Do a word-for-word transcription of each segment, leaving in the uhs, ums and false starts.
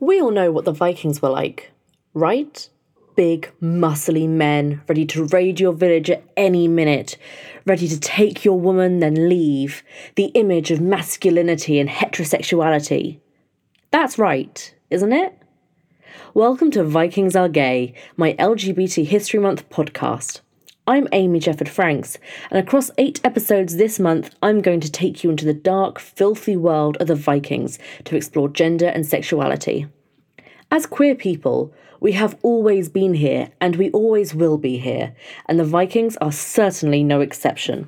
We all know what the Vikings were like, right? Big, muscly men, ready to raid your village at any minute, ready to take your woman, then leave. The image of masculinity and heterosexuality. That's right, isn't it? Welcome to Vikings Are Gay, my L G B T History Month podcast. I'm Amy Jefford Franks, and across eight episodes this month, I'm going to take you into the dark, filthy world of the Vikings to explore gender and sexuality. As queer people, we have always been here, and we always will be here, and the Vikings are certainly no exception.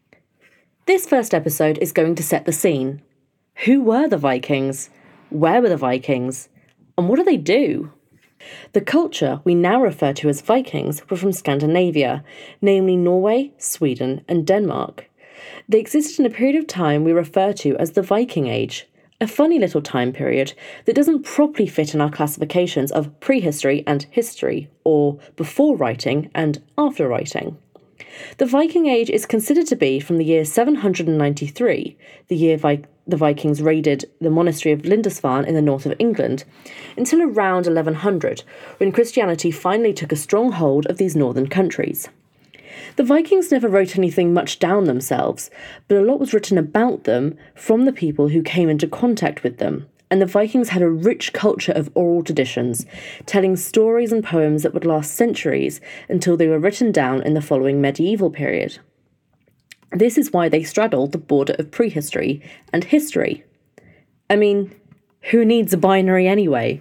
This first episode is going to set the scene. Who were the Vikings? Where were the Vikings? And what do they do? The culture we now refer to as Vikings were from Scandinavia, namely Norway, Sweden, and Denmark. They existed in a period of time we refer to as the Viking Age, a funny little time period that doesn't properly fit in our classifications of prehistory and history, or before writing and after writing. The Viking Age is considered to be from the year seven hundred ninety-three, the year Vi- the Vikings raided the monastery of Lindisfarne in the north of England, until around eleven hundred, when Christianity finally took a strong hold of these northern countries. The Vikings never wrote anything much down themselves, but a lot was written about them from the people who came into contact with them, and the Vikings had a rich culture of oral traditions, telling stories and poems that would last centuries until they were written down in the following medieval period. This is why they straddled the border of prehistory and history. I mean, who needs a binary anyway?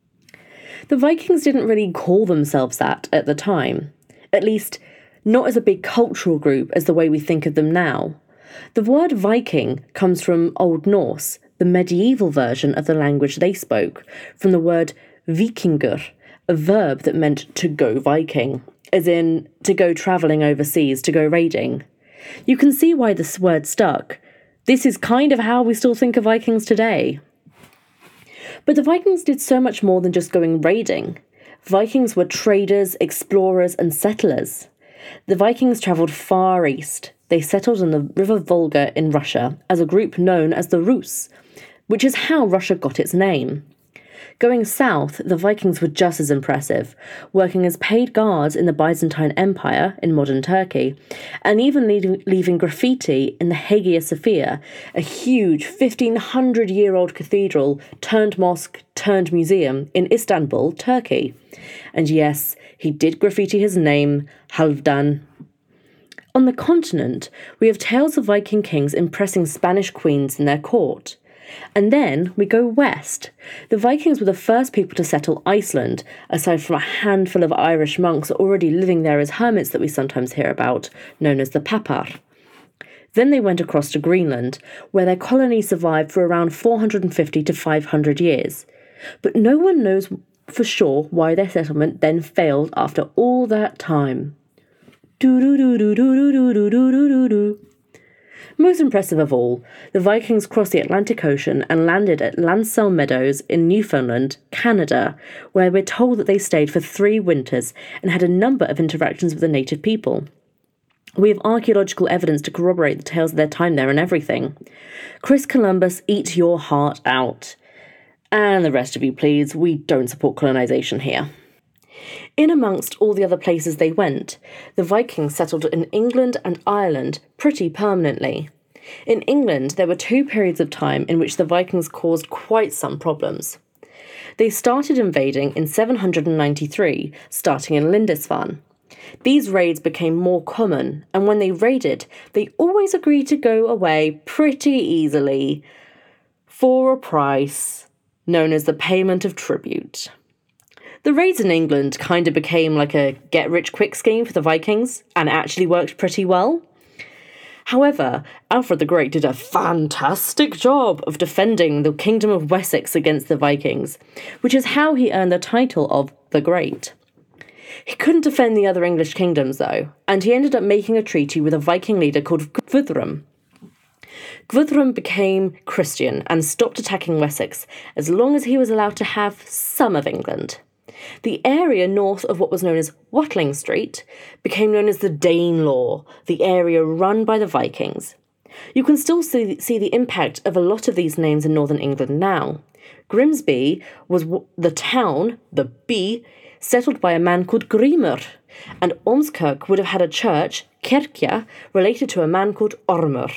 The Vikings didn't really call themselves that at the time, at least not as a big cultural group as the way we think of them now. The word Viking comes from Old Norse, the medieval version of the language they spoke, from the word vikingur, a verb that meant to go Viking, as in to go travelling overseas, to go raiding. You can see why this word stuck. This is kind of how we still think of Vikings today. But the Vikings did so much more than just going raiding. Vikings were traders, explorers, and settlers. The Vikings travelled far east. They settled on the River Volga in Russia as a group known as the Rus, which is how Russia got its name. Going south, the Vikings were just as impressive, working as paid guards in the Byzantine Empire in modern Turkey, and even leaving, leaving graffiti in the Hagia Sophia, a huge fifteen hundred year old cathedral turned mosque turned museum in Istanbul, Turkey. And yes, he did graffiti his name, Halfdan. On the continent, we have tales of Viking kings impressing Spanish queens in their court. And then we go west. The Vikings were the first people to settle Iceland, aside from a handful of Irish monks already living there as hermits that we sometimes hear about, known as the Papar. Then they went across to Greenland, where their colony survived for around four hundred fifty to five hundred years. But no one knows for sure why their settlement then failed after all that time. Do-do-do-do-do-do-do-do-do-do. Most impressive of all, the Vikings crossed the Atlantic Ocean and landed at Lancel Meadows in Newfoundland, Canada, where we're told that they stayed for three winters and had a number of interactions with the native people. We have archaeological evidence to corroborate the tales of their time there and everything. Chris Columbus, eat your heart out. And the rest of you, please, we don't support colonisation here. In amongst all the other places they went, the Vikings settled in England and Ireland pretty permanently. In England, there were two periods of time in which the Vikings caused quite some problems. They started invading in seven hundred ninety-three, starting in Lindisfarne. These raids became more common, and when they raided, they always agreed to go away pretty easily, for a price known as the payment of tribute. The raids in England kind of became like a get-rich-quick scheme for the Vikings, and it actually worked pretty well. However, Alfred the Great did a fantastic job of defending the Kingdom of Wessex against the Vikings, which is how he earned the title of the Great. He couldn't defend the other English kingdoms, though, and he ended up making a treaty with a Viking leader called Guthrum. Guthrum became Christian and stopped attacking Wessex as long as he was allowed to have some of England. The area north of what was known as Watling Street became known as the Danelaw, the area run by the Vikings. You can still see, see the impact of a lot of these names in northern England now. Grimsby was the town, the by, settled by a man called Grimur, and Ormskirk would have had a church, Kirkja, related to a man called Ormur.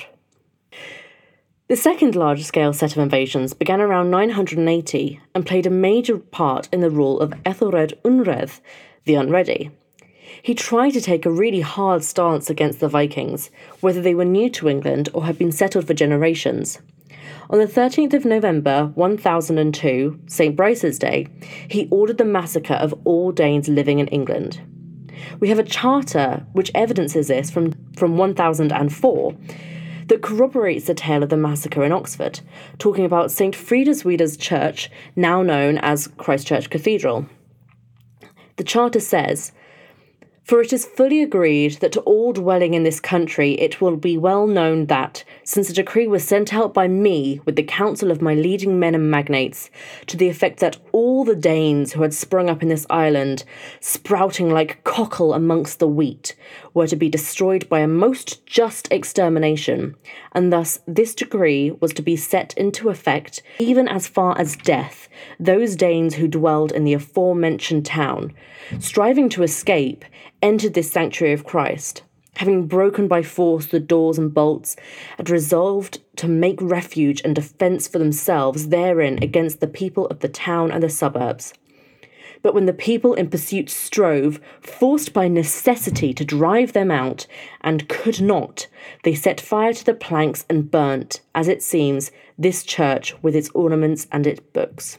The second large-scale set of invasions began around nine hundred eighty and played a major part in the rule of Ethelred Unreð, the Unready. He tried to take a really hard stance against the Vikings, whether they were new to England or had been settled for generations. On the thirteenth of November one thousand two, Saint Brice's Day, he ordered the massacre of all Danes living in England. We have a charter which evidences this from, from one thousand four, that corroborates the tale of the massacre in Oxford, talking about Saint Frideswida's Church, now known as Christchurch Cathedral. The charter says, "For it is fully agreed that to all dwelling in this country it will be well known that, since a decree was sent out by me with the counsel of my leading men and magnates, to the effect that all the Danes who had sprung up in this island, sprouting like cockle amongst the wheat, were to be destroyed by a most just extermination, and thus this decree was to be set into effect, even as far as death, those Danes who dwelled in the aforementioned town, striving to escape, entered this sanctuary of Christ, having broken by force the doors and bolts, and resolved to make refuge and defence for themselves therein against the people of the town and the suburbs. But when the people in pursuit strove, forced by necessity to drive them out, and could not, they set fire to the planks and burnt, as it seems, this church with its ornaments and its books.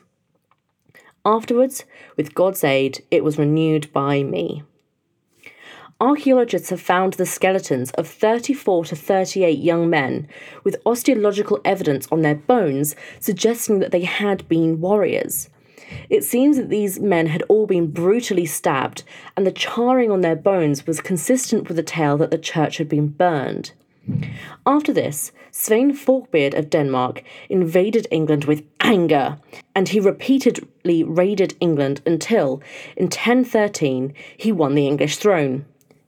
Afterwards, with God's aid, it was renewed by me." Archaeologists have found the skeletons of thirty-four to thirty-eight young men, with osteological evidence on their bones suggesting that they had been warriors. It seems that these men had all been brutally stabbed, and the charring on their bones was consistent with the tale that the church had been burned. After this, Svein Forkbeard of Denmark invaded England with anger, and he repeatedly raided England until, in ten thirteen, he won the English throne.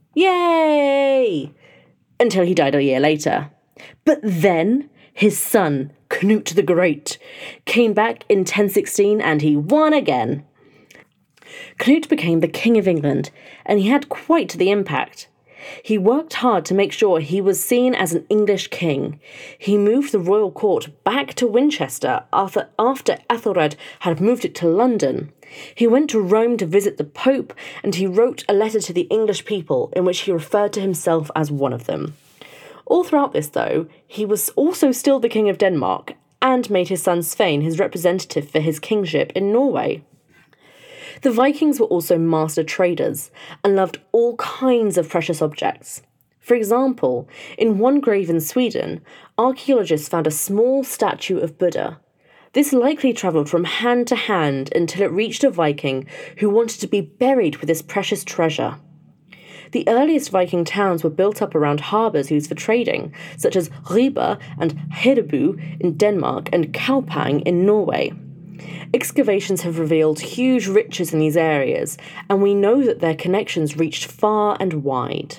Yay! Until he died a year later. But then his son, Knut the Great, came back in ten sixteen and he won again. Knut became the King of England, and he had quite the impact. He worked hard to make sure he was seen as an English king. He moved the royal court back to Winchester after, after Ethelred had moved it to London. He went to Rome to visit the Pope, and he wrote a letter to the English people in which he referred to himself as one of them. All throughout this, though, he was also still the King of Denmark, and made his son Svein his representative for his kingship in Norway. The Vikings were also master traders, and loved all kinds of precious objects. For example, in one grave in Sweden, archaeologists found a small statue of Buddha. This likely travelled from hand to hand until it reached a Viking who wanted to be buried with this precious treasure. The earliest Viking towns were built up around harbours used for trading, such as Ribe and Hedeby in Denmark and Kaupang in Norway. Excavations have revealed huge riches in these areas, and we know that their connections reached far and wide.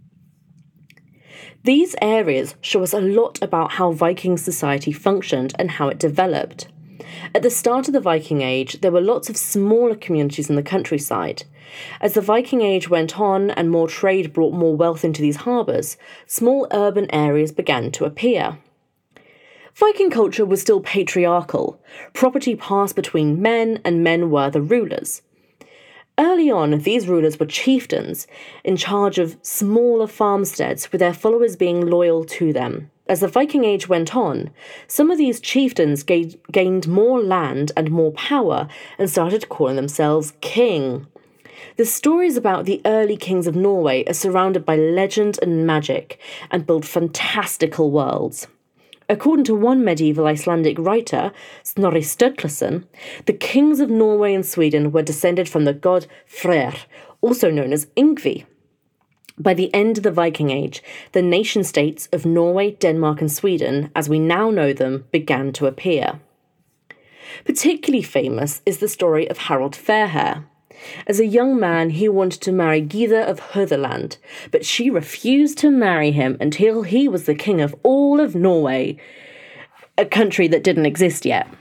These areas show us a lot about how Viking society functioned and how it developed. At the start of the Viking Age, there were lots of smaller communities in the countryside. As the Viking Age went on and more trade brought more wealth into these harbours, small urban areas began to appear. Viking culture was still patriarchal. Property passed between men, and men were the rulers. Early on, these rulers were chieftains, in charge of smaller farmsteads, with their followers being loyal to them. As the Viking Age went on, some of these chieftains ga- gained more land and more power and started calling themselves king. The stories about the early kings of Norway are surrounded by legend and magic and build fantastical worlds. According to one medieval Icelandic writer, Snorri Sturluson, the kings of Norway and Sweden were descended from the god Freyr, also known as Yngvi. By the end of the Viking Age, the nation-states of Norway, Denmark and Sweden, as we now know them, began to appear. Particularly famous is the story of Harald Fairhair. As a young man, he wanted to marry Gyða of Hörðaland, but she refused to marry him until he was the king of all of Norway, a country that didn't exist yet.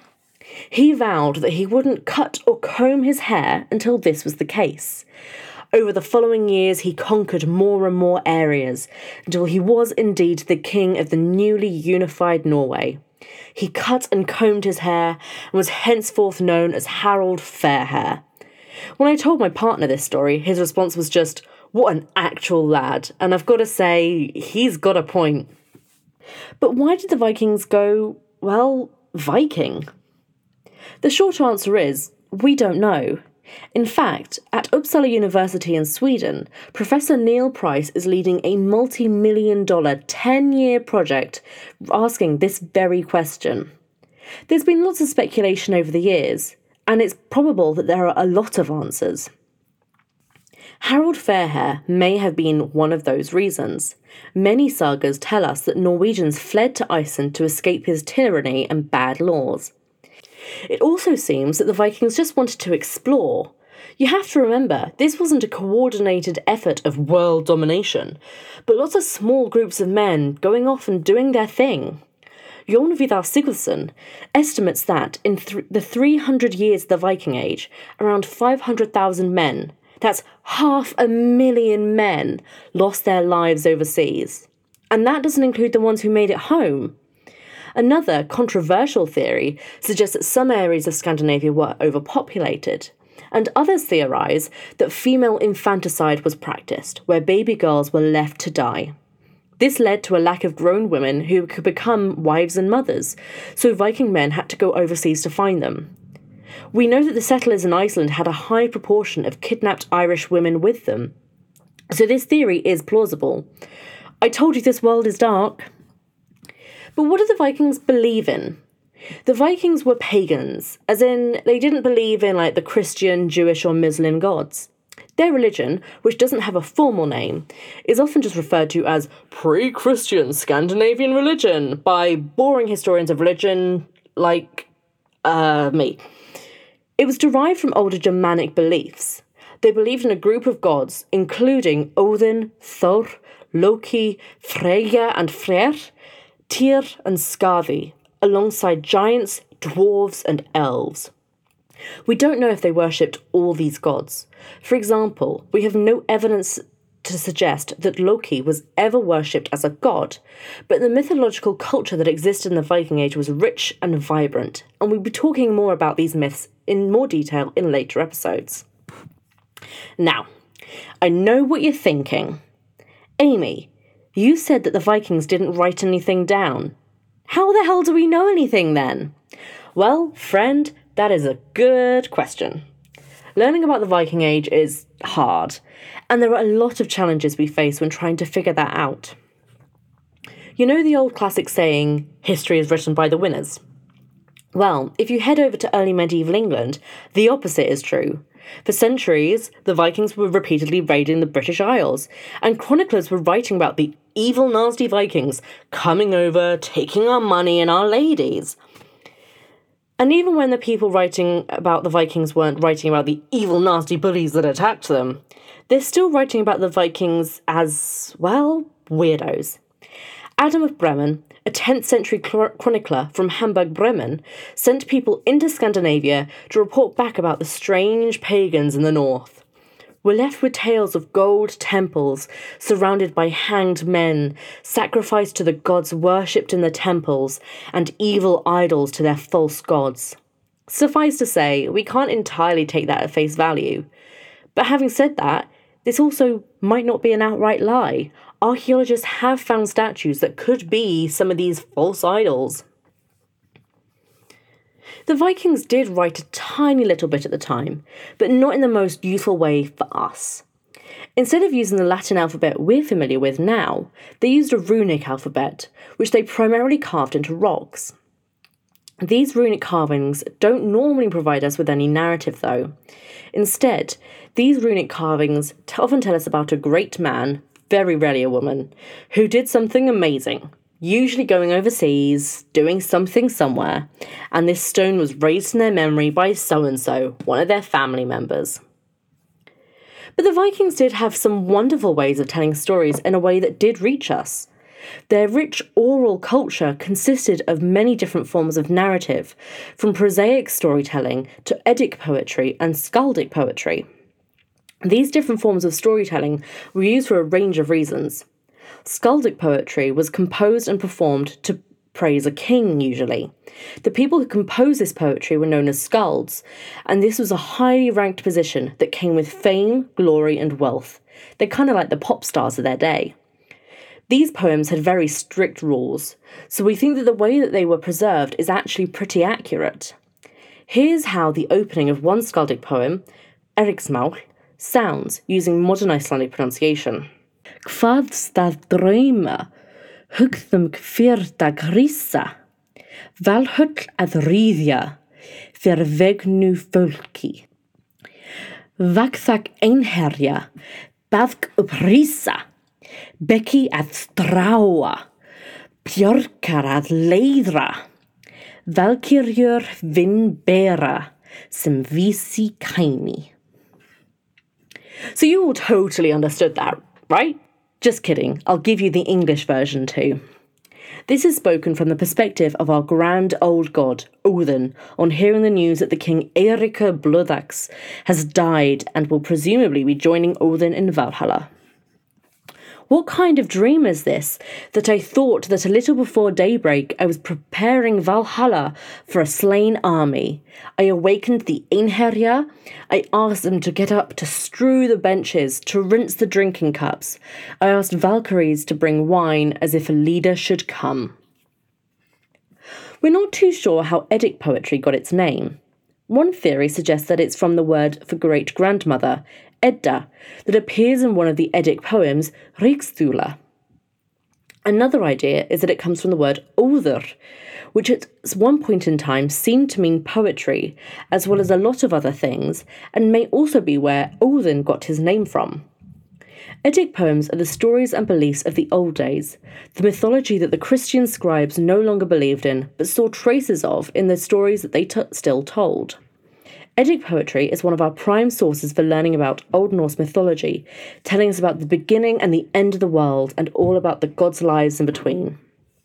He vowed that he wouldn't cut or comb his hair until this was the case. Over the following years, he conquered more and more areas until he was indeed the king of the newly unified Norway. He cut and combed his hair and was henceforth known as Harald Fairhair. When I told my partner this story, his response was just, "What an actual lad," and I've got to say, he's got a point. But why did the Vikings go, well, Viking? The short answer is, we don't know. In fact, at Uppsala University in Sweden, Professor Neil Price is leading a multi-million dollar ten-year project asking this very question. There's been lots of speculation over the years, and it's probable that there are a lot of answers. Harald Fairhair may have been one of those reasons. Many sagas tell us that Norwegians fled to Iceland to escape his tyranny and bad laws. It also seems that the Vikings just wanted to explore. You have to remember, this wasn't a coordinated effort of world domination, but lots of small groups of men going off and doing their thing. Jon Vidar Sigurdsson estimates that in th- the three hundred years of the Viking Age, around five hundred thousand men, that's half a million men, lost their lives overseas. And that doesn't include the ones who made it home. Another controversial theory suggests that some areas of Scandinavia were overpopulated, and others theorise that female infanticide was practised, where baby girls were left to die. This led to a lack of grown women who could become wives and mothers, so Viking men had to go overseas to find them. We know that the settlers in Iceland had a high proportion of kidnapped Irish women with them, so this theory is plausible. I told you this world is dark. But what did the Vikings believe in? The Vikings were pagans, as in they didn't believe in like the Christian, Jewish or Muslim gods. Their religion, which doesn't have a formal name, is often just referred to as pre-Christian Scandinavian religion by boring historians of religion like uh, me. It was derived from older Germanic beliefs. They believed in a group of gods, including Odin, Thor, Loki, Freyja and Freyr, Tyr and Skathi, alongside giants, dwarves and elves. We don't know if they worshipped all these gods. For example, we have no evidence to suggest that Loki was ever worshipped as a god, but the mythological culture that existed in the Viking Age was rich and vibrant, and we'll be talking more about these myths in more detail in later episodes. Now, I know what you're thinking. Amy, you said that the Vikings didn't write anything down. How the hell do we know anything then? Well, friend, that is a good question. Learning about the Viking Age is hard, and there are a lot of challenges we face when trying to figure that out. You know the old classic saying, history is written by the winners? Well, if you head over to early medieval England, the opposite is true. For centuries, the Vikings were repeatedly raiding the British Isles, and chroniclers were writing about the evil, nasty Vikings coming over, taking our money and our ladies. And even when the people writing about the Vikings weren't writing about the evil, nasty bullies that attacked them, they're still writing about the Vikings as, well, weirdos. Adam of Bremen, a tenth century chronicler from Hamburg, Bremen, sent people into Scandinavia to report back about the strange pagans in the north. We're left with tales of gold temples surrounded by hanged men, sacrificed to the gods worshipped in the temples, and evil idols to their false gods. Suffice to say, we can't entirely take that at face value. But having said that, this also might not be an outright lie. Archaeologists have found statues that could be some of these false idols. The Vikings did write a tiny little bit at the time, but not in the most useful way for us. Instead of using the Latin alphabet we're familiar with now, they used a runic alphabet, which they primarily carved into rocks. These runic carvings don't normally provide us with any narrative, though. Instead, these runic carvings often tell us about a great man, very rarely a woman, who did something amazing, usually going overseas, doing something somewhere, and this stone was raised in their memory by so-and-so, one of their family members. But the Vikings did have some wonderful ways of telling stories in a way that did reach us. Their rich oral culture consisted of many different forms of narrative, from prosaic storytelling to Eddic poetry and skaldic poetry. These different forms of storytelling were used for a range of reasons. Skaldic poetry was composed and performed to praise a king, usually. The people who composed this poetry were known as skalds, and this was a highly ranked position that came with fame, glory, and wealth. They're kind of like the pop stars of their day. These poems had very strict rules, so we think that the way that they were preserved is actually pretty accurate. Here's how the opening of one skaldic poem, Eriksmaul, sounds using modern Icelandic pronunciation. Hvað stað drauma, hugðum kvirta grissa, valhöll að ríðja, fyrir vegnu fólki. Vagþak einherja, baðk upp rísa, bekki að stráa, björkar að leiðra, valkyrjur vinn bera, sem vísi kæni. So you all totally understood that, right? Just kidding, I'll give you the English version too. This is spoken from the perspective of our grand old god, Odin, on hearing the news that the king Eirika Bloodaxe has died and will presumably be joining Odin in Valhalla. What kind of dream is this, that I thought that a little before daybreak I was preparing Valhalla for a slain army? I awakened the Einherja. I asked them to get up to strew the benches, to rinse the drinking cups. I asked Valkyries to bring wine as if a leader should come. We're not too sure how Eddic poetry got its name. One theory suggests that it's from the word for great-grandmother, Edda, that appears in one of the Eddic poems, Ríkisþula. Another idea is that it comes from the word óður, which at one point in time seemed to mean poetry, as well as a lot of other things, and may also be where Odin got his name from. Eddic poems are the stories and beliefs of the old days, the mythology that the Christian scribes no longer believed in, but saw traces of in the stories that they t- still told. Eddic poetry is one of our prime sources for learning about Old Norse mythology, telling us about the beginning and the end of the world and all about the gods' lives in between.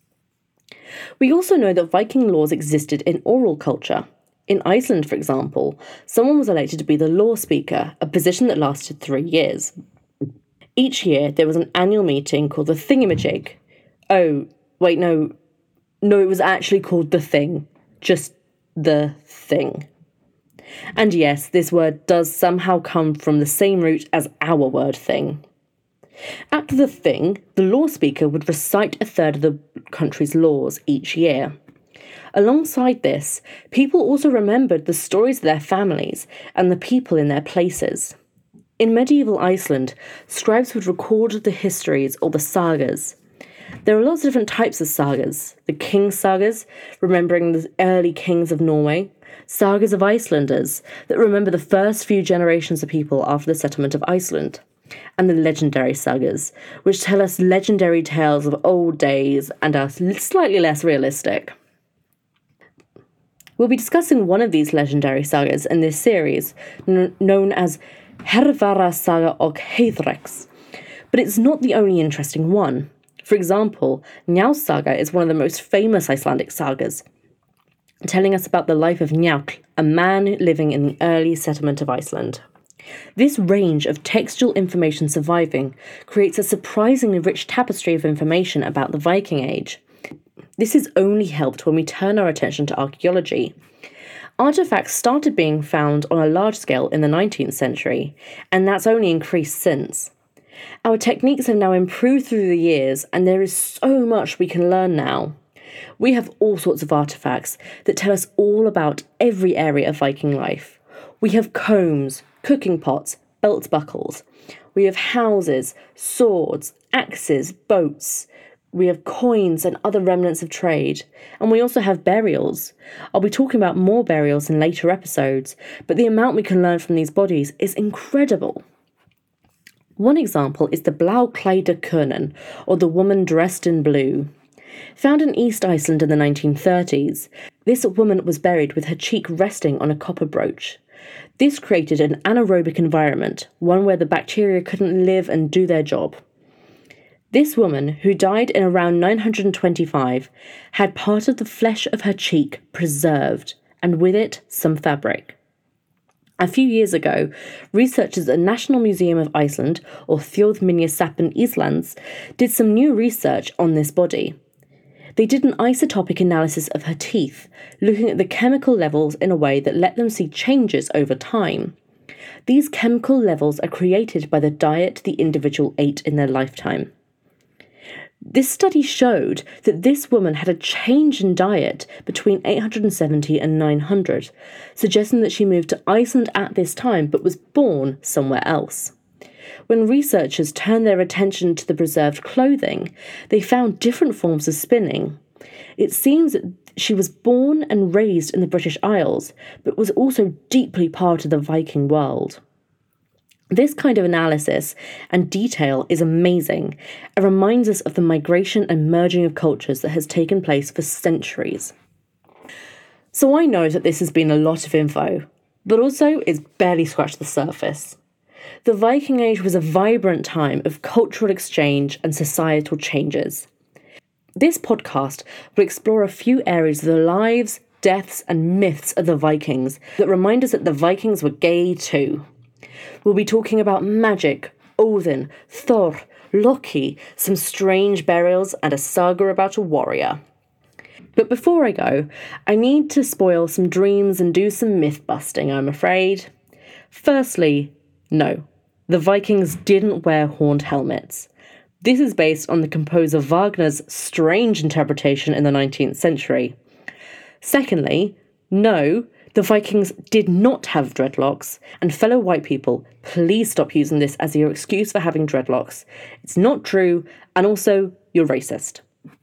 We also know that Viking laws existed in oral culture. In Iceland, for example, someone was elected to be the law speaker, a position that lasted three years. Each year, there was an annual meeting called the Thingamajig. Oh, wait, no. No, it was actually called the Thing. Just the Thing. And yes, this word does somehow come from the same root as our word thing. At the Thing, the law speaker would recite a third of the country's laws each year. Alongside this, people also remembered the stories of their families and the people in their places. In medieval Iceland, scribes would record the histories or the sagas. There are lots of different types of sagas. The king sagas, remembering the early kings of Norway. Sagas of Icelanders, that remember the first few generations of people after the settlement of Iceland. And the legendary sagas, which tell us legendary tales of old days and are slightly less realistic. We'll be discussing one of these legendary sagas in this series, n- known as Hervara Saga og Heiðreks, but it's not the only interesting one. For example, Njáls Saga is one of the most famous Icelandic sagas, telling us about the life of Njáll, a man living in the early settlement of Iceland. This range of textual information surviving creates a surprisingly rich tapestry of information about the Viking Age. This is only helped when we turn our attention to archaeology. Artifacts started being found on a large scale in the nineteenth century, and that's only increased since. Our techniques have now improved through the years, and there is so much we can learn now. We have all sorts of artifacts that tell us all about every area of Viking life. We have combs, cooking pots, belt buckles. We have houses, swords, axes, boats. We have coins and other remnants of trade. And we also have burials. I'll be talking about more burials in later episodes, but the amount we can learn from these bodies is incredible. One example is the Bláuklædda or the woman dressed in blue. Found in East Iceland in the nineteen thirties, this woman was buried with her cheek resting on a copper brooch. This created an anaerobic environment, one where the bacteria couldn't live and do their job. This woman, who died in around nine hundred twenty-five, had part of the flesh of her cheek preserved, and with it some fabric. A few years ago, researchers at National Museum of Iceland, or Þjóðminjasafn Íslands, did some new research on this body. They did an isotopic analysis of her teeth, looking at the chemical levels in a way that let them see changes over time. These chemical levels are created by the diet the individual ate in their lifetime. This study showed that this woman had a change in diet between eight hundred seventy and nine hundred, suggesting that she moved to Iceland at this time but was born somewhere else. When researchers turned their attention to the preserved clothing, they found different forms of spinning. It seems that she was born and raised in the British Isles, but was also deeply part of the Viking world. This kind of analysis and detail is amazing and reminds us of the migration and merging of cultures that has taken place for centuries. So I know that this has been a lot of info, but also it's barely scratched the surface. The Viking Age was a vibrant time of cultural exchange and societal changes. This podcast will explore a few areas of the lives, deaths, and myths of the Vikings that remind us that the Vikings were gay too. We'll be talking about magic, Odin, Thor, Loki, some strange burials, and a saga about a warrior. But before I go, I need to spoil some dreams and do some myth busting, I'm afraid. Firstly, no, the Vikings didn't wear horned helmets. This is based on the composer Wagner's strange interpretation in the nineteenth century. Secondly, no, the Vikings did not have dreadlocks, and fellow white people, please stop using this as your excuse for having dreadlocks. It's not true, and also, you're racist.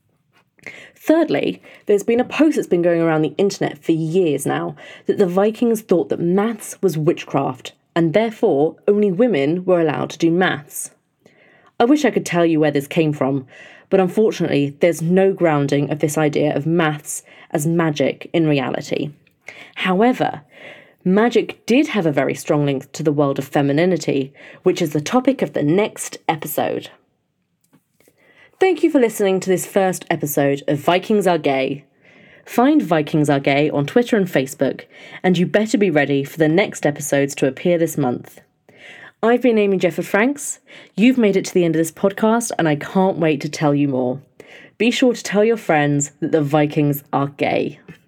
Thirdly, there's been a post that's been going around the internet for years now that the Vikings thought that maths was witchcraft, and therefore only women were allowed to do maths. I wish I could tell you where this came from, but unfortunately there's no grounding of this idea of maths as magic in reality. However, magic did have a very strong link to the world of femininity, which is the topic of the next episode. Thank you for listening to this first episode of Vikings Are Gay. Find Vikings Are Gay on Twitter and Facebook, and you better be ready for the next episodes to appear this month. I've been Amy Jefford Franks. You've made it to the end of this podcast, and I can't wait to tell you more. Be sure to tell your friends that the Vikings are gay.